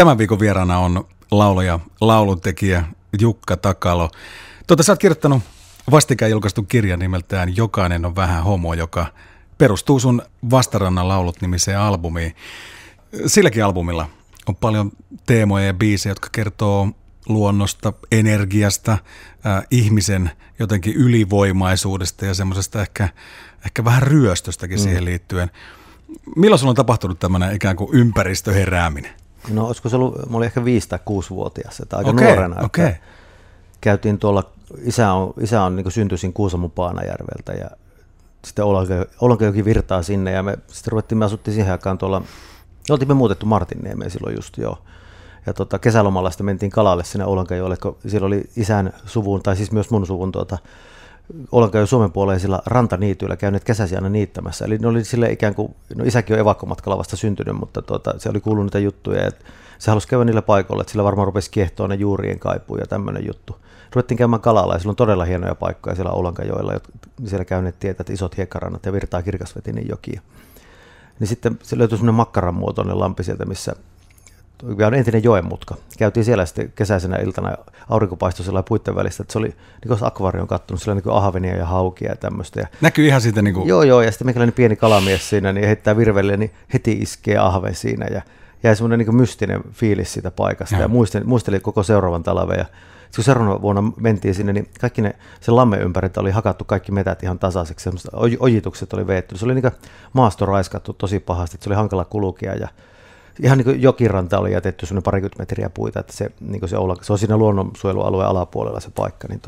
Tämän viikon vieraana on laulaja, lauluntekijä Jukka Takalo. Sä oot kirjoittanut vastikään julkaistun kirjan nimeltään Jokainen on vähän homo, joka perustuu sun Vastarannan laulut -nimiseen albumiin. Silläkin albumilla on paljon teemoja ja biisejä, jotka kertoo luonnosta, energiasta, ihmisen jotenkin ylivoimaisuudesta ja semmoisesta ehkä vähän ryöstöstäkin siihen liittyen. Milloin sulla on tapahtunut tämmöinen ikään kuin ympäristöherääminen? No olisiko se ollut, mä olin ehkä 5- tai 6-vuotias, että aika nuorena. Että käytiin tuolla, isä on niin kuin syntyisin Kuusamon Paanajärveltä ja sitten Olankojoki virtaa sinne ja me sitten me asuttiin siihen aikaan tuolla, oltiin muutettu Martinniemeen silloin just joo. Ja kesälomalla sitten mentiin kalalle sinne Olankojoelle, kun siellä oli isän suvun, tai siis myös mun suvun Olankojoen Suomen puoleisilla rantaniityillä käyneet kesäsi aina niittämässä. Eli ne oli sille ikään kuin, no isäkin on evakkomatkalla vasta syntynyt, mutta se oli kuullut niitä juttuja, että se halusi käydä niillä paikoilla, että sillä varmaan rupesi kiehtoa ne juurien kaipuu ja tämmöinen juttu. Ruvettiin käymään kalalla ja sillä on todella hienoja paikkoja siellä Olankojoella, siellä käyneet tietät isot hiekkarannat ja virtaa kirkasvetinen jokia. Niin sitten se löytyi semmoinen makkaran muotoinen lampi sieltä, missä on entinen joenmutka. Käytiin siellä sitten kesäisenä iltana aurinkopaistoi sellainen puitten välistä, että se oli niin kuin akvaarion kattonut, siellä niin kuin ahvenia ja haukia ja tämmöistä. Näkyy ihan siitä niin kuin... Joo, ja sitten meikäläinen pieni kalamies siinä, niin heittää virvelle, niin heti iskee ahve siinä ja jäi semmoinen niin kuin mystinen fiilis siitä paikasta ja muistelin koko seuraavan talven. Ja kun seuraavana vuonna mentiin sinne, niin kaikki sen lammen ympäriltä oli hakattu kaikki metät ihan tasaiseksi, semmoiset ojitukset oli veetty. Se oli niin kuin maasto raiskattu tosi pahasti, että se oli hankala kulkea ja ihan niin kuin jokiranta oli jätetty semmoinen 20 metriä puita, että se on siinä luonnonsuojelualueen alapuolella se paikka. Niin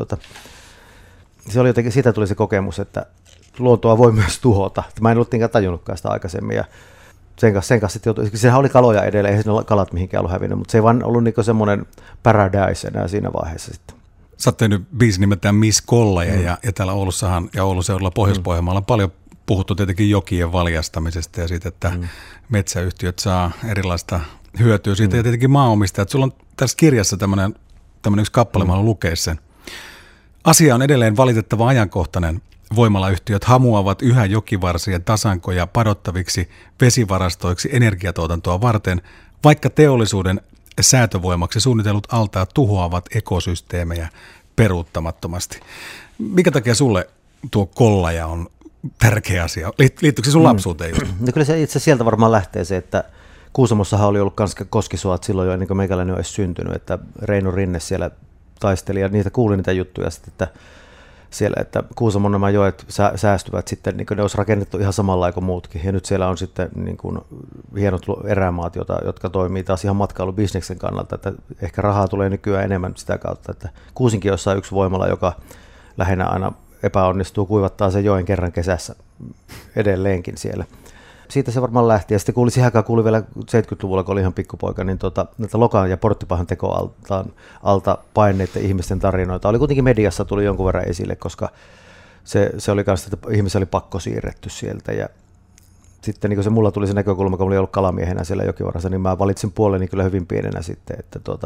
se oli jotenkin, siitä tuli se kokemus, että luontoa voi myös tuhota. Mä en ollut tajunnutkaan sitä aikaisemmin. Ja sen kanssa sehän oli kaloja edelleen, eihän siinä kalat mihinkään ollut hävinnyt, mutta se ei vaan ollut niin kuin semmoinen paradise enää siinä vaiheessa sitten. Sä oot tehnyt biisi nimeltään Miss Kollaja ja täällä Oulussahan ja Oulun seudulla Pohjois-Pohjanmaalla on paljon puhuttu tietenkin jokien valjastamisesta ja siitä, että metsäyhtiöt saa erilaista hyötyä siitä ja tietenkin maanomistajat. Sulla on tässä kirjassa tämmöinen yksi kappale, mä haluan lukea sen. Asia on edelleen valitettava ajankohtainen. Voimalayhtiöt hamuavat yhä jokivarsien tasankoja padottaviksi vesivarastoiksi energiatuotantoa varten, vaikka teollisuuden säätövoimaksi suunnitellut altaat tuhoavat ekosysteemejä peruuttamattomasti. Mikä takia sulle tuo Kollaja on tärkeä asia? Liittyykö se sun lapsuuteen just? No kyllä se itse sieltä varmaan lähtee se, että Kuusamossahan oli ollut kans koskisuot silloin jo ennen kuin meikäläinen on edes syntynyt, että Reino Rinne siellä taisteli ja kuuli niitä juttuja sitten, että siellä, että Kuusamon nämä joet säästyvät sitten, niin kuin ne olisi rakennettu ihan samalla kuin muutkin. Ja nyt siellä on sitten niin kuin hienot erämaat, jotka toimii taas ihan matkailubisneksen kannalta, että ehkä rahaa tulee nykyään enemmän sitä kautta, että Kuusinkin jossain yksi voimala, joka lähinnä aina epäonnistuu, kuivattaa sen joen kerran kesässä edelleenkin siellä. Siitä se varmaan lähti. Ja sitten siihen aikaan kuuli vielä 70-luvulla, kun oli ihan pikkupoika, niin näitä Lokan ja Porttipahan tekoalta paineiden ihmisten tarinoita. Oli kuitenkin mediassa tuli jonkun verran esille, koska se oli myös, että ihmisiä oli pakko siirretty sieltä. Ja sitten niin kun mulla tuli se näkökulma, kun oli ollut kalamiehenä siellä jokivarassa, niin mä valitsin puoleni kyllä hyvin pienenä sitten,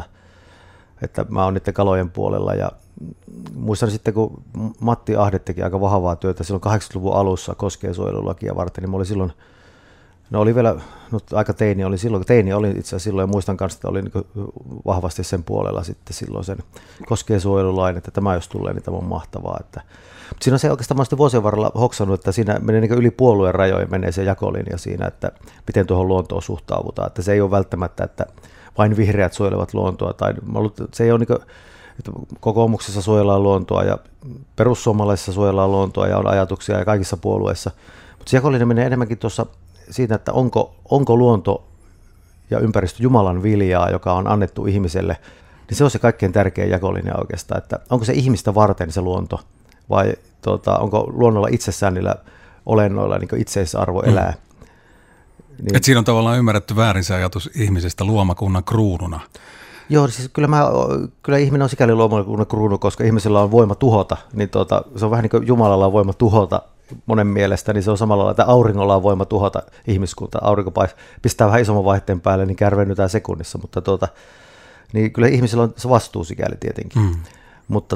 että mä oon niiden kalojen puolella. Ja muistan sitten, kun Matti Ahde teki aika vahvaa työtä silloin 80-luvun alussa koskiensuojelulakia varten, niin mä olin silloin, oli vielä, aika teini oli itse asiassa silloin, ja muistan kanssa, että oli niin vahvasti sen puolella sitten silloin sen koskiensuojelulain, että tämä jos tulee, niin tämä on mahtavaa. Mutta siinä on se oikeastaan, mä olen vuosien varrella hoksannut, että siinä menee niin yli puolueen rajojen menee se jakolinja siinä, että miten tuohon luontoon suhtaudutaan, että se ei ole välttämättä, että vain vihreät suojelevat luontoa, tai se ei ole niin kuin, että kokoomuksessa suojellaan luontoa ja perussuomalaisissa suojellaan luontoa ja on ajatuksia ja kaikissa puolueissa, mutta se jakolinja menee enemmänkin tuossa siitä, että onko luonto ja ympäristö Jumalan viljaa, joka on annettu ihmiselle, niin se on se kaikkein tärkein jakolinja oikeastaan, että onko se ihmistä varten se luonto vai onko luonnolla itsessään niillä olennoilla niin itseisarvo elää. Niin. Et siinä on tavallaan ymmärretty väärin se ajatus ihmisestä luomakunnan kruununa. Joo, siis kyllä ihminen on sikäli luomakunnan kruunu, koska ihmisellä on voima tuhota, niin se on vähän niin kuin Jumalalla on voima tuhota monen mielestä, niin se on samalla lailla, että auringolla on voima tuhota ihmiskunta. Aurinko pistää vähän isomman vaihteen päälle, niin kärvennytään sekunnissa, mutta niin kyllä ihmisellä on se vastuu sikäli tietenkin. Mutta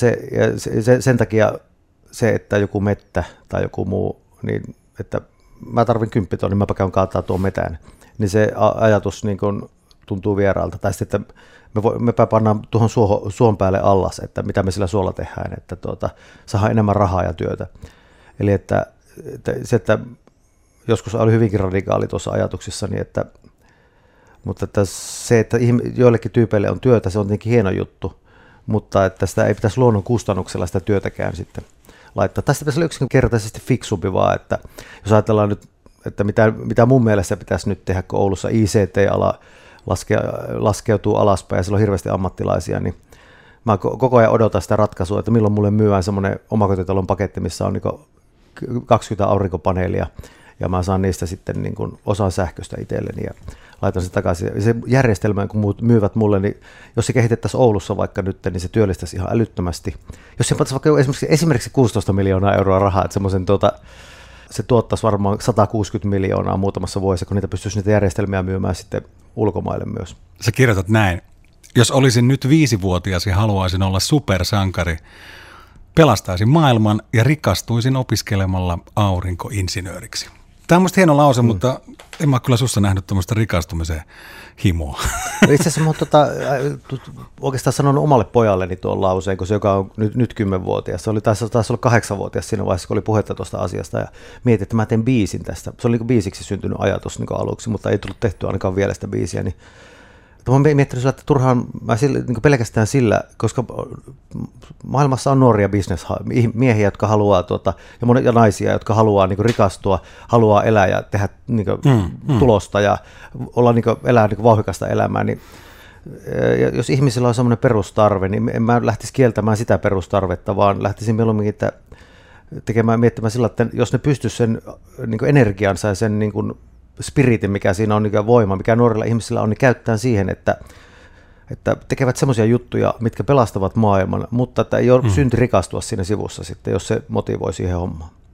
sen takia se, että joku mettä tai joku muu, niin että mä tarvin 10 tonnia, niin mäpä käyn kaataa tuon metään, niin se ajatus niin kun tuntuu vieraalta. Tai sitten, että me pannaan tuohon suon päälle allas, että mitä me sillä suolla tehdään, että saadaan enemmän rahaa ja työtä. Eli että joskus oli hyvinkin radikaali tuossa ajatuksissani, mutta että se, että joillekin tyypeille on työtä, se on tietenkin hieno juttu, mutta että sitä ei pitäisi luonnon kustannuksella sitä työtäkään sitten laittaa. Tästä pitäisi olla yksinkertaisesti fiksumpi vaan, että jos ajatellaan nyt, että mitä mun mielestä pitäisi nyt tehdä, kun Oulussa ICT-ala laskeutuu alaspäin ja siellä on hirveästi ammattilaisia, niin mä koko ajan odotan sitä ratkaisua, että milloin mulle myyään semmoinen omakotitalon paketti, missä on niin 20 aurinkopaneelia, ja mä saan niistä sitten niin kuin osan sähköstä itselleni ja laitan sen takaisin. Ja se järjestelmä, kun myyvät mulle, niin jos se kehitettäisiin Oulussa vaikka nyt, niin se työllistäisi ihan älyttömästi. Jos se pantaisi vaikka esimerkiksi 16 miljoonaa euroa rahaa, että se tuottaisi varmaan 160 miljoonaa muutamassa vuodessa, kun niitä pystyisi niitä järjestelmiä myymään sitten ulkomaille myös. Sä kirjoitat näin. Jos olisin nyt 5-vuotias ja haluaisin olla supersankari, pelastaisin maailman ja rikastuisin opiskelemalla aurinkoinsinööriksi. Tämä on musta hieno lause, mutta en mä kyllä sussa nähnyt tuommoista rikastumisen himoa. Itse asiassa mä oon oikeastaan sanonut omalle pojalleni tuon lauseen, kun se joka on nyt 10-vuotias. Se oli taisi olla 8-vuotias siinä vaiheessa, kun oli puhetta tuosta asiasta ja mietin, että mä teen biisin tästä. Se oli niin kuin biisiksi syntynyt ajatus niin kuin aluksi, mutta ei tullut tehtyä ainakaan vielä sitä biisiä. Niin mä oon miettinyt sillä, että turhaan niin pelkästään sillä, koska maailmassa on nuoria miehiä, jotka haluaa, ja naisia, jotka haluaa niin rikastua, haluaa elää ja tehdä niin tulosta ja olla, elää niin vauhdikasta elämää, niin jos ihmisillä on semmoinen perustarve, niin en mä lähtisi kieltämään sitä perustarvetta, vaan lähtisin mieluummin miettimään sillä, että jos ne pystyisi sen niin energiansa ja sen niin spiritin, mikä siinä on, niin voima, mikä nuorilla ihmisillä on, niin käyttää siihen, että tekevät semmoisia juttuja, mitkä pelastavat maailman, mutta että ei ole synti rikastua siinä sivussa sitten, jos se motivoi siihen hommaan.